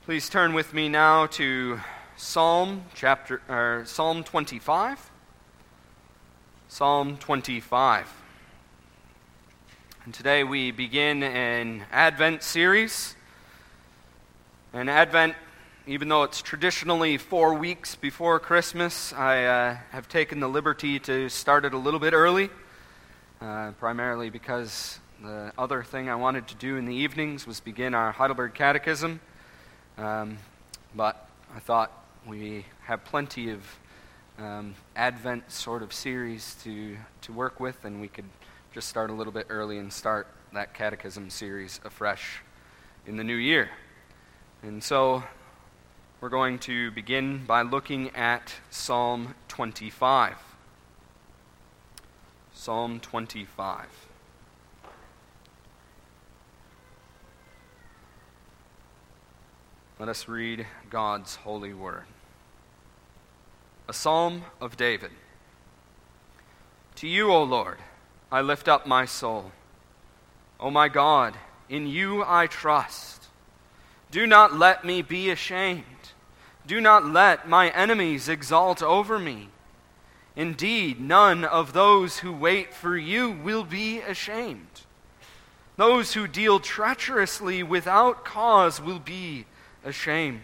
Please turn with me now to Psalm 25. Psalm 25. And today we begin an Advent series. And Advent, even though it's traditionally 4 weeks before Christmas, I have taken the liberty to start it a little bit early, primarily because the other thing I wanted to do in the evenings was begin our Heidelberg Catechism. But I thought we have plenty of Advent sort of series to work with, and we could just start a little bit early and start that Catechism series afresh in the new year. And so we're going to begin by looking at Psalm 25. Psalm 25. Let us read God's holy word. A psalm of David. To you, O Lord, I lift up my soul. O my God, in you I trust. Do not let me be ashamed. Do not let my enemies exalt over me. Indeed, none of those who wait for you will be ashamed. Those who deal treacherously without cause will be ashamed.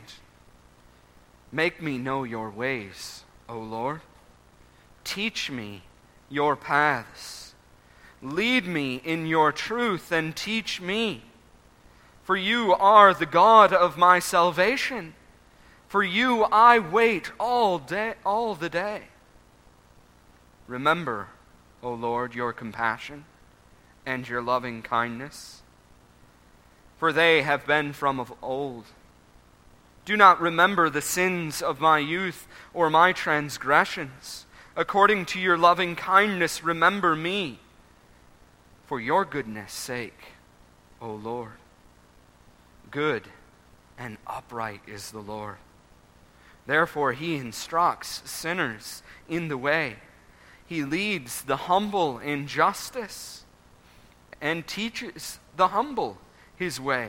Make me know your ways, O Lord. Teach me your paths. Lead me in your truth and teach me. For you are the God of my salvation. For you I wait all the day. Remember, O Lord, your compassion and your loving kindness, for they have been from of old. Do not remember the sins of my youth or my transgressions. According to your loving kindness, remember me. For your goodness' sake, O Lord. Good and upright is the Lord. Therefore he instructs sinners in the way. He leads the humble in justice and teaches the humble his way.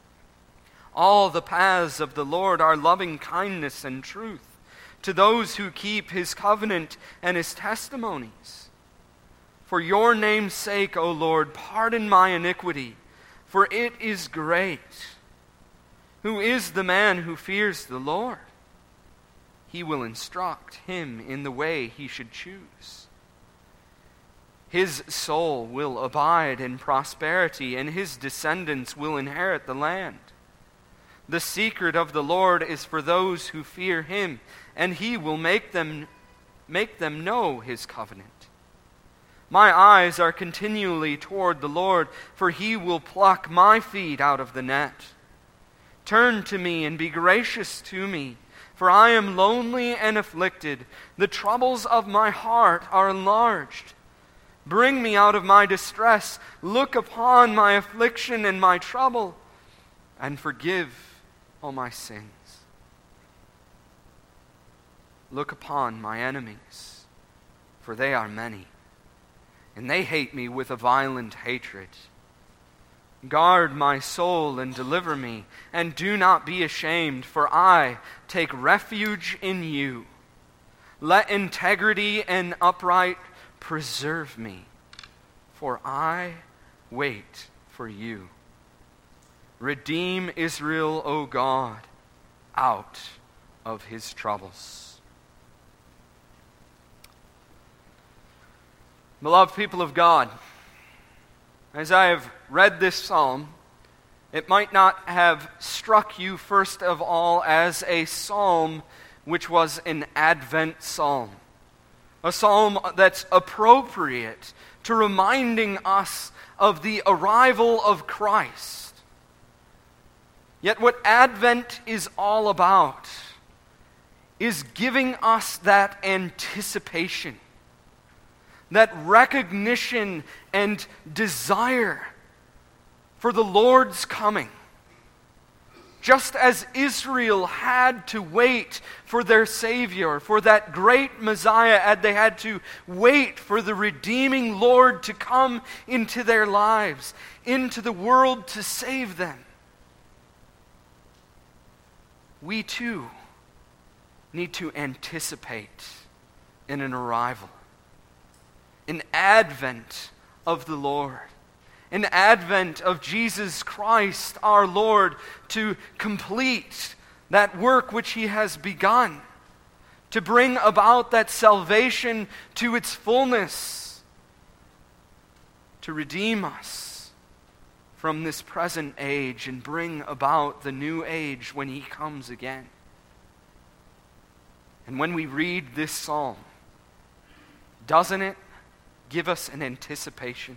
All the paths of the Lord are loving kindness and truth to those who keep his covenant and his testimonies. For your name's sake, O Lord, pardon my iniquity, for it is great. Who is the man who fears the Lord? He will instruct him in the way he should choose. His soul will abide in prosperity, and his descendants will inherit the land. The secret of the Lord is for those who fear him, and he will make them know his covenant. My eyes are continually toward the Lord, for he will pluck my feet out of the net. Turn to me and be gracious to me, for I am lonely and afflicted. The troubles of my heart are enlarged. Bring me out of my distress. Look upon my affliction and my trouble, and forgive all my sins. Look upon my enemies, for they are many, and they hate me with a violent hatred. Guard my soul and deliver me, and do not be ashamed, for I take refuge in you. Let integrity and upright preserve me, for I wait for you. Redeem Israel, O God, out of his troubles. Beloved people of God, as I have read this psalm, it might not have struck you first of all as a psalm which was an Advent psalm, a psalm that's appropriate to reminding us of the arrival of Christ. Yet what Advent is all about is giving us that anticipation, that recognition and desire for the Lord's coming. Just as Israel had to wait for their Savior, for that great Messiah, and they had to wait for the redeeming Lord to come into their lives, into the world to save them. we too need to anticipate in an arrival, an advent of the Lord, an advent of Jesus Christ our Lord to complete that work which he has begun, to bring about that salvation to its fullness, to redeem us from this present age and bring about the new age when he comes again. And when we read this psalm, doesn't it give us an anticipation?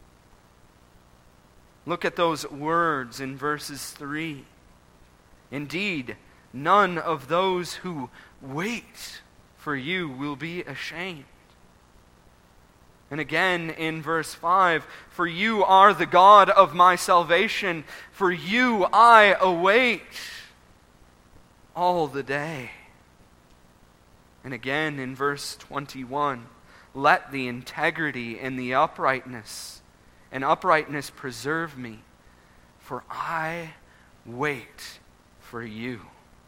Look at those words in verses 3. Indeed, none of those who wait for you will be ashamed. And again in verse 5, for you are the God of my salvation, for you I await all the day. And again in verse 21, let the integrity and the uprightness preserve me, for I wait for you.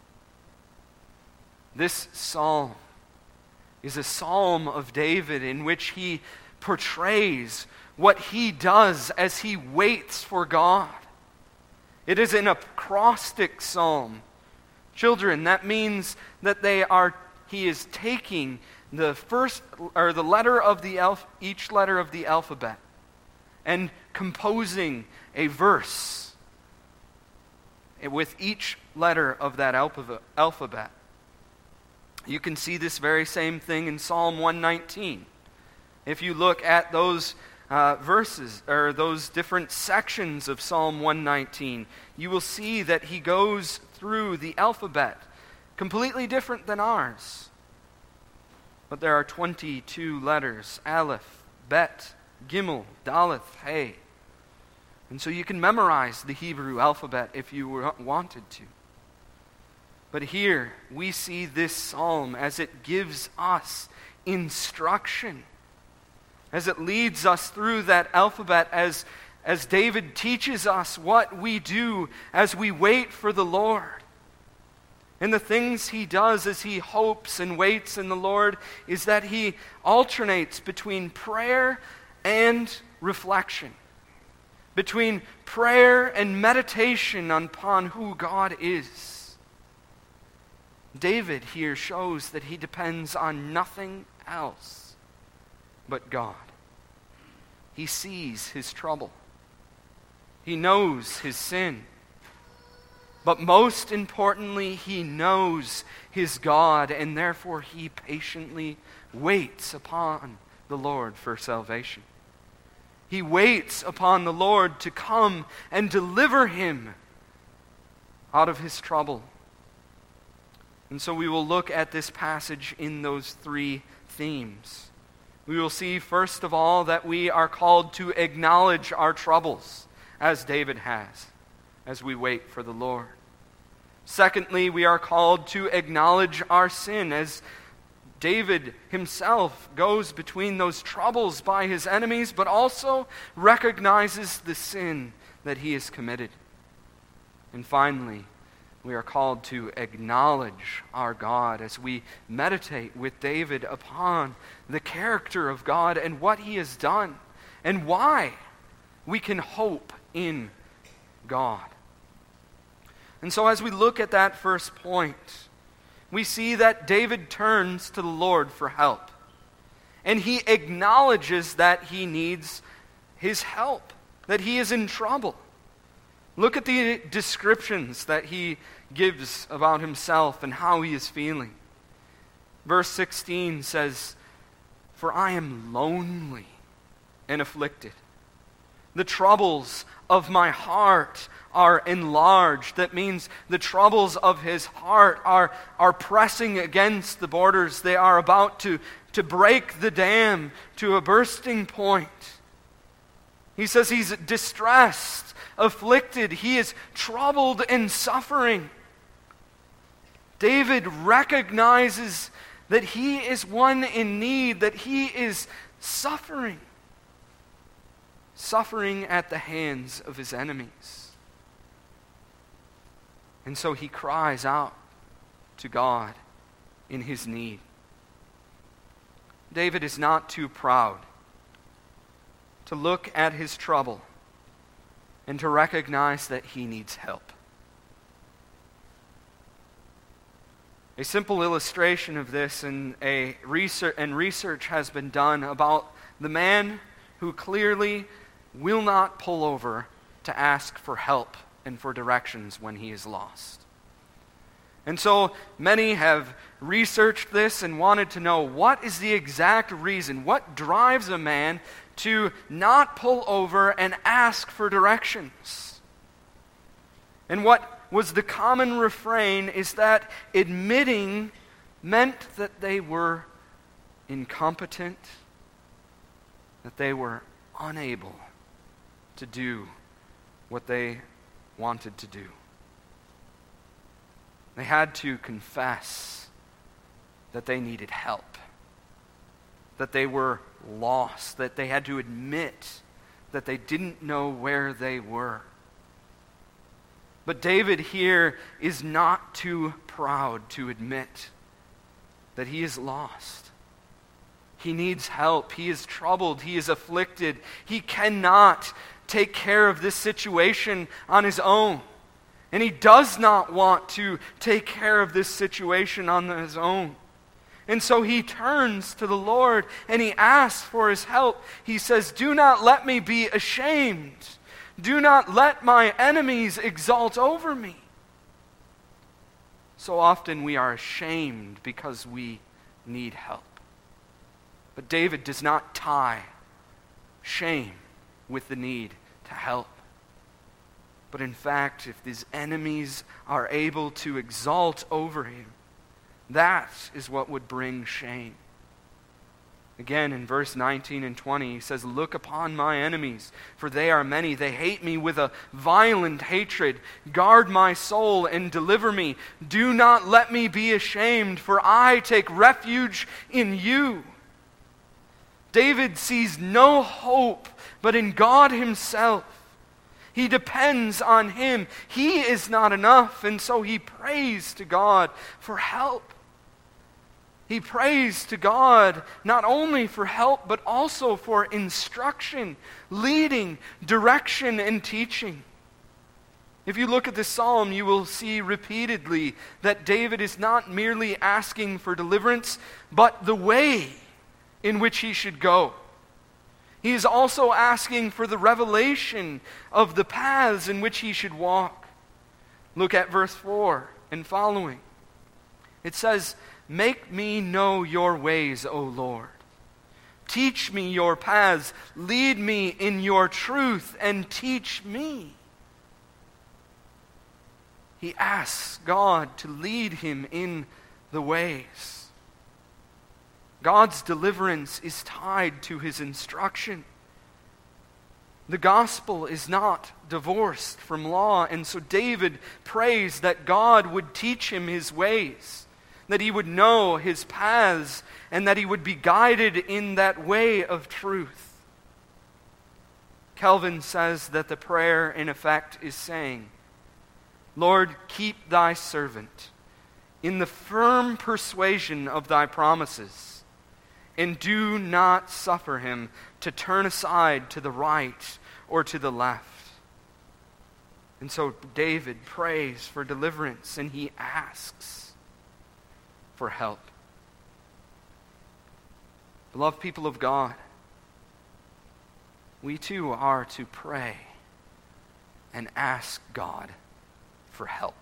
This psalm is a psalm of David in which he portrays what he does as he waits for God. It is an acrostic psalm. Children, that means that he is taking the first or the letter of each letter of the alphabet and composing a verse with each letter of that alphabet. You can see this very same thing in Psalm 119. If you look at those verses, or those different sections of Psalm 119, you will see that he goes through the alphabet, completely different than ours. But there are 22 letters: Aleph, Bet, Gimel, Daleth, Hey. And so you can memorize the Hebrew alphabet if you wanted to. But here we see this psalm as it gives us instruction, as it leads us through that alphabet, as David teaches us what we do as we wait for the Lord. And the things he does as he hopes and waits in the Lord is that he alternates between prayer and reflection, between prayer and meditation upon who God is. David here shows that he depends on nothing else but God. He sees his trouble. He knows his sin. But most importantly, he knows his God, and therefore he patiently waits upon the Lord for salvation. He waits upon the Lord to come and deliver him out of his trouble. And so we will look at this passage in those three themes. We will see, first of all, that we are called to acknowledge our troubles, as David has, as we wait for the Lord. Secondly, we are called to acknowledge our sin, as David himself goes between those troubles by his enemies, but also recognizes the sin that he has committed. And finally, we are called to acknowledge our God as we meditate with David upon the character of God and what he has done and why we can hope in God. And so as we look at that first point, we see that David turns to the Lord for help. And he acknowledges that he needs his help, that he is in trouble. Look at the descriptions that he gives about himself and how he is feeling. Verse 16 says, "For I am lonely and afflicted. The troubles of my heart are enlarged." That means the troubles of his heart are pressing against the borders. They are about to break the dam to a bursting point. He says he's distressed, afflicted. He is troubled and suffering. David recognizes that he is one in need, that he is suffering at the hands of his enemies. And so he cries out to God in his need. David is not too proud to look at his trouble and to recognize that he needs help. A simple illustration of this and research has been done about the man who clearly will not pull over to ask for help and for directions when he is lost. And so many have researched this and wanted to know what is the exact reason, what drives a man to not pull over and ask for directions. And what was the common refrain is that admitting meant that they were incompetent, that they were unable to do what they wanted to do. They had to confess that they needed help, that they were lost, that they had to admit that they didn't know where they were. But David here is not too proud to admit that he is lost. He needs help. He is troubled. He is afflicted. He cannot take care of this situation on his own. And he does not want to take care of this situation on his own. And so he turns to the Lord and he asks for his help. He says, "Do not let me be ashamed. Do not let my enemies exult over me." So often we are ashamed because we need help. But David does not tie shame with the need to help. But in fact, if his enemies are able to exult over him, that is what would bring shame. Again, in verse 19 and 20, he says, "Look upon my enemies, for they are many. They hate me with a violent hatred. Guard my soul and deliver me. Do not let me be ashamed, for I take refuge in you." David sees no hope but in God himself. He depends on him. He is not enough, and so he prays to God for help. He prays to God not only for help, but also for instruction, leading, direction, and teaching. If you look at this psalm, you will see repeatedly that David is not merely asking for deliverance, but the way in which he should go. He is also asking for the revelation of the paths in which he should walk. Look at verse 4 and following. It says, "Make me know your ways, O Lord. Teach me your paths. Lead me in your truth and teach me." He asks God to lead him in the ways. God's deliverance is tied to his instruction. The gospel is not divorced from law, and so David prays that God would teach him his ways, that he would know his paths, and that he would be guided in that way of truth. Calvin says that the prayer, in effect, is saying, "Lord, keep thy servant in the firm persuasion of thy promises, and do not suffer him to turn aside to the right or to the left." And so David prays for deliverance, and he asks for help. Beloved people of God, we too are to pray and ask God for help.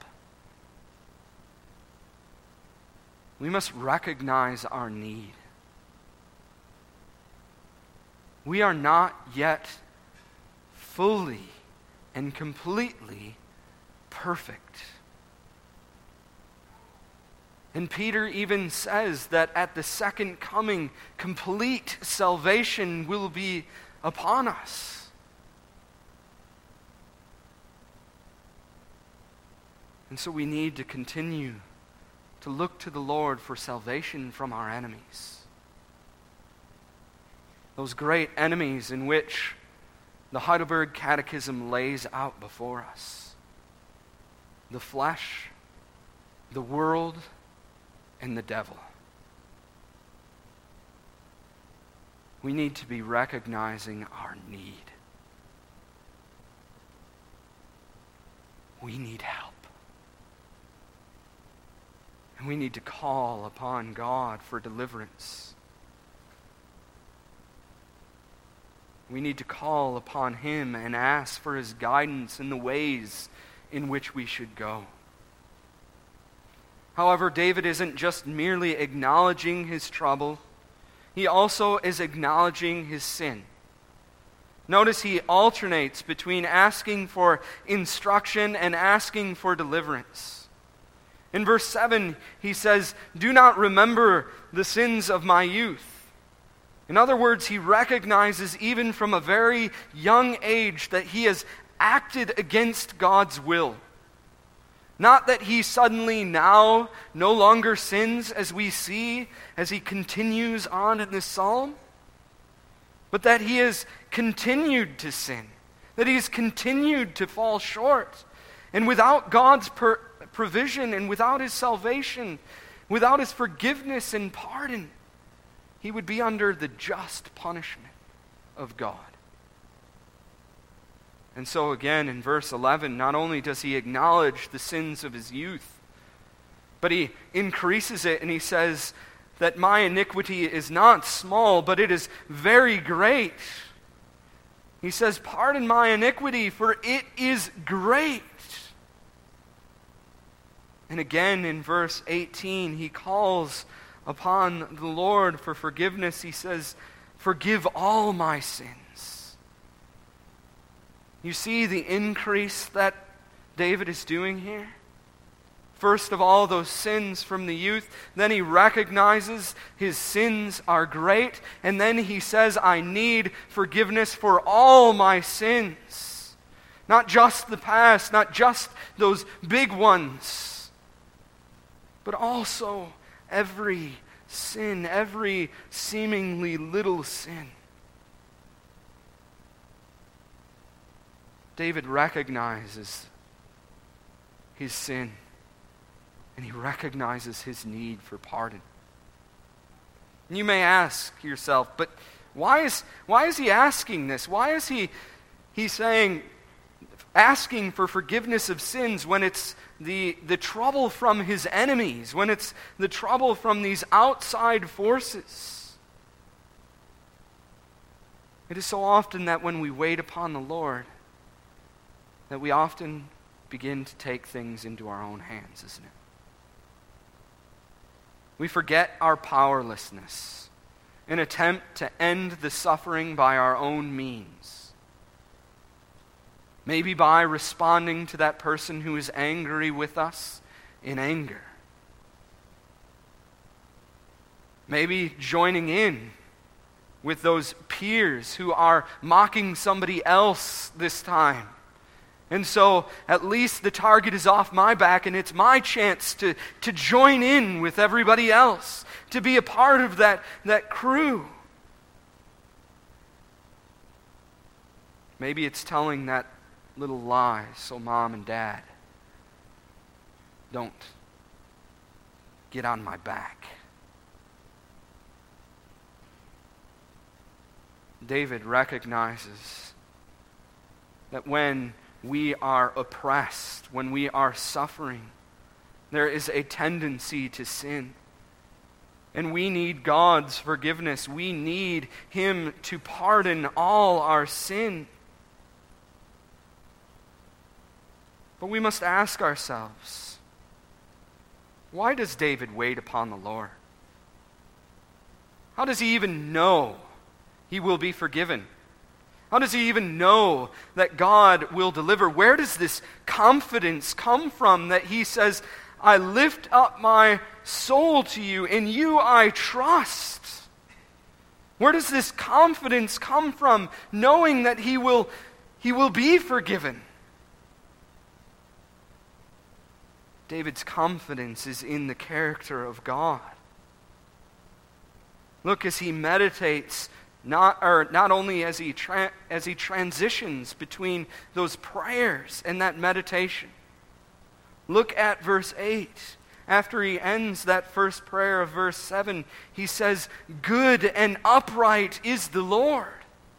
We must recognize our need. We are not yet fully and completely perfect. And Peter even says that at the second coming, complete salvation will be upon us. And so we need to continue to look to the Lord for salvation from our enemies. Those great enemies in which the Heidelberg Catechism lays out before us: the flesh, the world, and the devil. We need to be recognizing our need. We need help. And we need to call upon God for deliverance. We need to call upon Him and ask for His guidance in the ways in which we should go. However, David isn't just merely acknowledging his trouble. He also is acknowledging his sin. Notice he alternates between asking for instruction and asking for deliverance. In verse 7, he says, "Do not remember the sins of my youth." In other words, he recognizes even from a very young age that he has acted against God's will. Not that he suddenly now no longer sins, as we see as he continues on in this psalm, but that he has continued to sin, that he has continued to fall short. And without God's provision and without His salvation, without His forgiveness and pardon, he would be under the just punishment of God. And so again in verse 11, not only does he acknowledge the sins of his youth, but he increases it and he says that my iniquity is not small, but it is very great. He says, "Pardon my iniquity, for it is great." And again in verse 18, he calls upon the Lord for forgiveness. He says, "Forgive all my sins." You see the increase that David is doing here? First of all, those sins from the youth. Then he recognizes his sins are great. And then he says, I need forgiveness for all my sins. Not just the past, not just those big ones, but also every sin, every seemingly little sin. David recognizes his sin, and he recognizes his need for pardon. And you may ask yourself, but why is he asking this? Why is he saying, asking for forgiveness of sins when it's the trouble from his enemies, when it's the trouble from these outside forces? It is so often that when we wait upon the Lord, that we often begin to take things into our own hands, isn't it? We forget our powerlessness and attempt to end the suffering by our own means. Maybe by responding to that person who is angry with us in anger. Maybe joining in with those peers who are mocking somebody else this time. And so at least the target is off my back and it's my chance to join in with everybody else, to be a part of that crew. Maybe it's telling that little lie so mom and dad don't get on my back. David recognizes that when we are oppressed, when we are suffering, there is a tendency to sin. And we need God's forgiveness. We need Him to pardon all our sin. But we must ask ourselves, why does David wait upon the Lord? How does he even know he will be forgiven? How does he even know that God will deliver? Where does this confidence come from that he says, I lift up my soul to you, in you I trust? Where does this confidence come from, knowing that he will be forgiven? David's confidence is in the character of God. Look, as he meditates, not only as he transitions between those prayers and that meditation. Look at verse 8. after he ends that first prayer of verse 7, he says, "Good and upright is the Lord."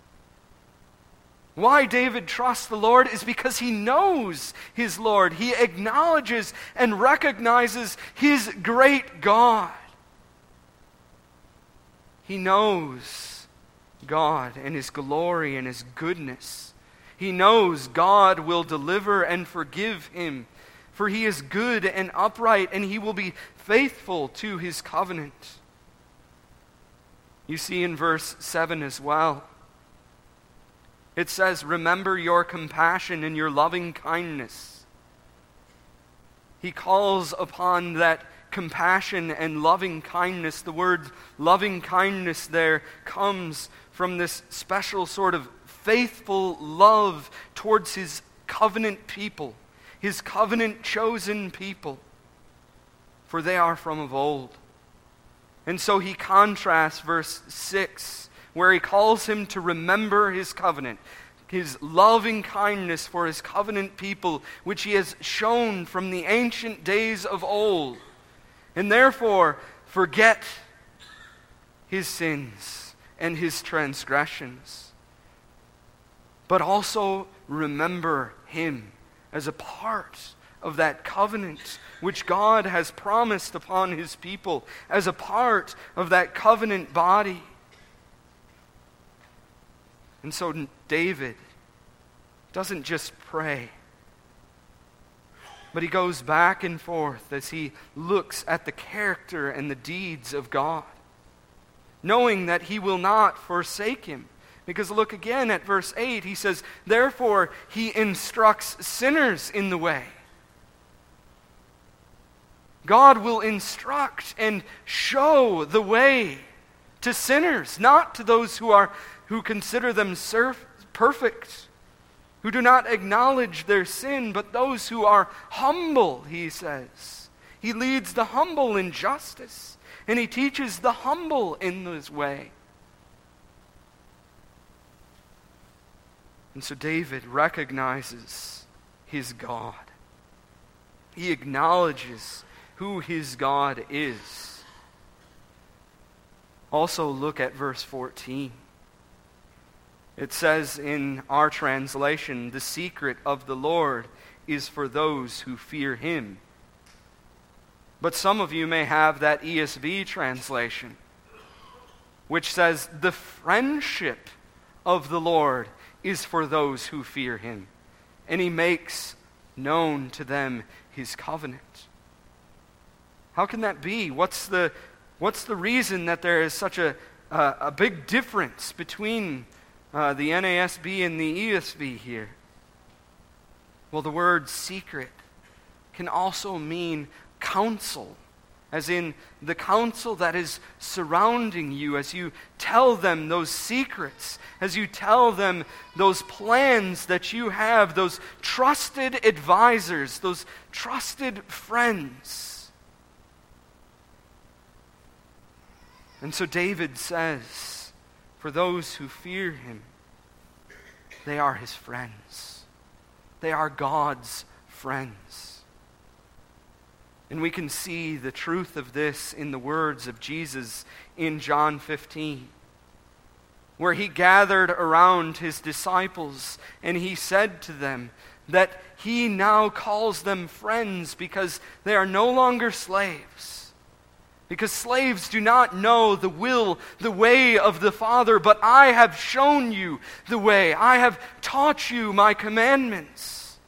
Why David trusts the Lord is because he knows his Lord. He acknowledges and recognizes his great God. He knows God and his glory and his goodness. He knows God will deliver and forgive him, for he is good and upright, and he will be faithful to his covenant. You see in verse 7 as well, it says, "Remember your compassion and your loving kindness." He calls upon that compassion and loving kindness. The word loving kindness there comes from this special sort of faithful love towards his covenant people, his covenant chosen people, for they are from of old. And so he contrasts verse 6, where he calls him to remember his covenant, his loving kindness for his covenant people, which he has shown from the ancient days of old, and therefore forget his sins and his transgressions, but also remember him as a part of that covenant which God has promised upon his people, as a part of that covenant body. And so David doesn't just pray, but he goes back and forth as he looks at the character and the deeds of God, knowing that he will not forsake him. Because look again at verse 8, he says, "Therefore he instructs sinners in the way." God will instruct and show the way to sinners, not to those who consider them perfect, who do not acknowledge their sin, but those who are humble, he says. He leads the humble in justice, and he teaches the humble in his way. And so David recognizes his God. He acknowledges who his God is. Also look at verse 14. It says in our translation, "The secret of the Lord is for those who fear him." But some of you may have that ESV translation, which says, "The friendship of the Lord is for those who fear him, and he makes known to them his covenant." How can that be? What's the reason that there is such a big difference between the NASB and the ESV here? Well, the word secret can also mean counsel, as in the counsel that is surrounding you as you tell them those secrets, as you tell them those plans that you have, those trusted advisors, those trusted friends. And so David says, for those who fear him, they are his friends. They are God's friends. And we can see the truth of this in the words of Jesus in John 15, where he gathered around his disciples and he said to them that he now calls them friends because they are no longer slaves. Because slaves do not know the will, the way of the Father, but I have shown you the way. I have taught you my commandments.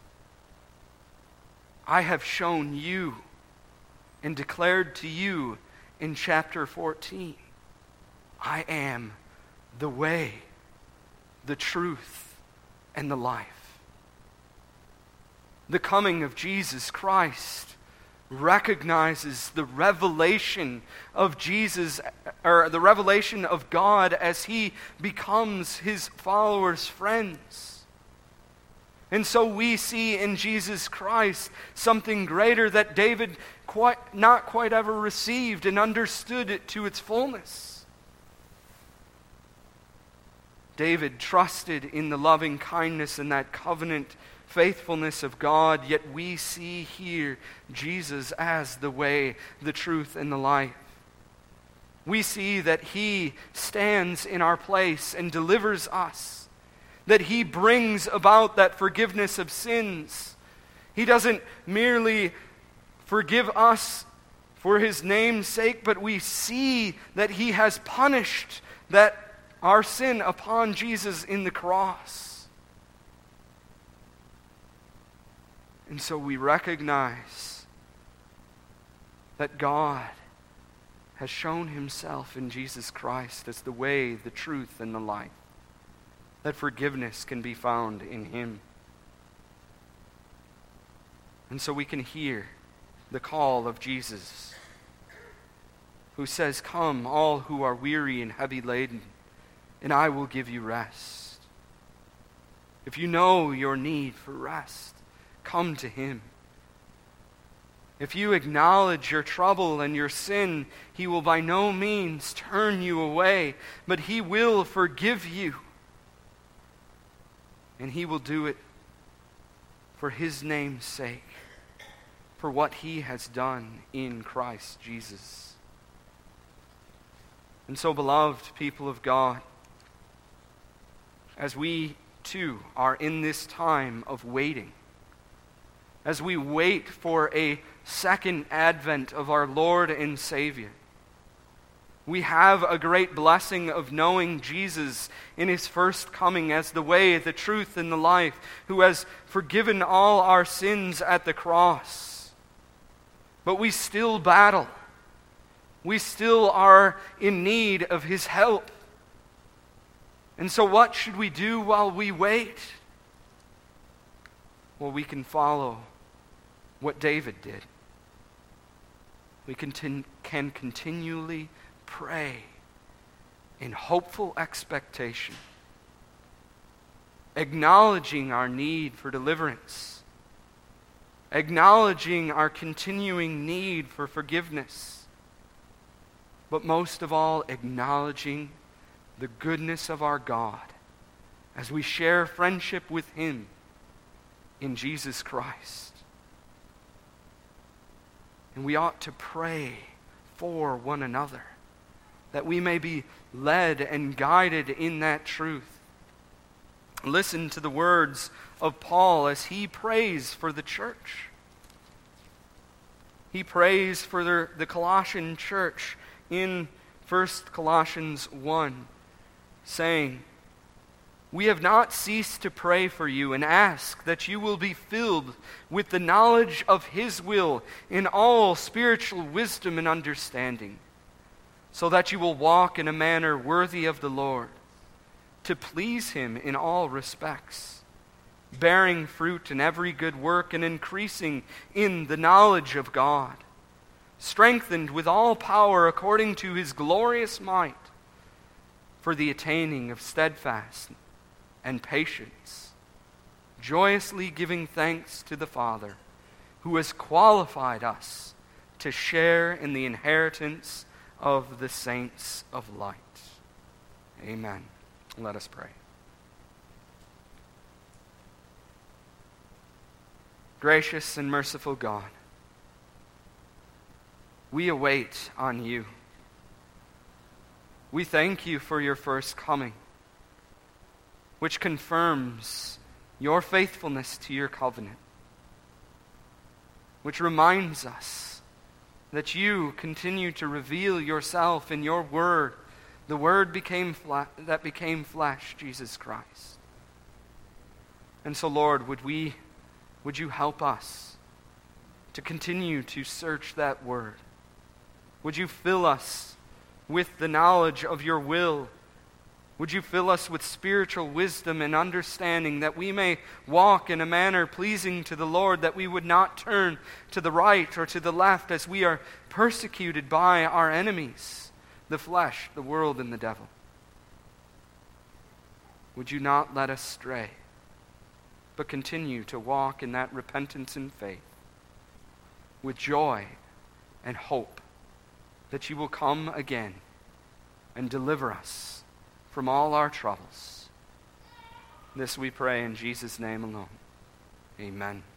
I have shown you and declared to you in chapter 14, I am the way, the truth, and the life. The coming of Jesus Christ recognizes the revelation of Jesus, or the revelation of God as he becomes his followers' friends. And so we see in Jesus Christ something greater that David not quite ever received and understood it to its fullness. David trusted in the loving kindness and that covenant faithfulness of God, yet we see here Jesus as the way, the truth, and the life. We see that He stands in our place and delivers us, that He brings about that forgiveness of sins. He doesn't merely forgive us for His name's sake, but we see that He has punished our sin upon Jesus in the cross. And so we recognize that God has shown Himself in Jesus Christ as the way, the truth, and the life, that forgiveness can be found in Him. And so we can hear the call of Jesus, who says, "Come, all who are weary and heavy laden, and I will give you rest." If you know your need for rest, come to Him. If you acknowledge your trouble and your sin, He will by no means turn you away, but He will forgive you. And He will do it for His name's sake, for what He has done in Christ Jesus. And so, beloved people of God, as we too are in this time of waiting, as we wait for a second advent of our Lord and Savior, we have a great blessing of knowing Jesus in His first coming as the way, the truth, and the life, who has forgiven all our sins at the cross. But we still battle. We still are in need of His help. And so what should we do while we wait? Well, we can follow what David did. We can continually pray in hopeful expectation, acknowledging our need for deliverance, acknowledging our continuing need for forgiveness, but most of all, acknowledging the goodness of our God as we share friendship with Him in Jesus Christ. And we ought to pray for one another, that we may be led and guided in that truth. Listen to the words of Paul as he prays for the church. He prays for the Colossian church in 1 Colossians 1, saying, "We have not ceased to pray for you and ask that you will be filled with the knowledge of His will in all spiritual wisdom and understanding, so that you will walk in a manner worthy of the Lord, to please Him in all respects, bearing fruit in every good work and increasing in the knowledge of God, strengthened with all power according to His glorious might, for the attaining of steadfast and patience, joyously giving thanks to the Father, who has qualified us to share in the inheritance of the saints of light." Amen. Let us pray. Gracious and merciful God, we await on You. We thank You for Your first coming, which confirms Your faithfulness to Your covenant, which reminds us that You continue to reveal Yourself in Your Word, the Word that became flesh, Jesus Christ. And so, Lord, would You help us to continue to search that Word? Would You fill us with the knowledge of Your will? Would You fill us with spiritual wisdom and understanding, that we may walk in a manner pleasing to the Lord, that we would not turn to the right or to the left as we are persecuted by our enemies, the flesh, the world, and the devil. Would You not let us stray, but continue to walk in that repentance and faith, with joy and hope that You will come again and deliver us from all our troubles. This we pray in Jesus' name alone. Amen.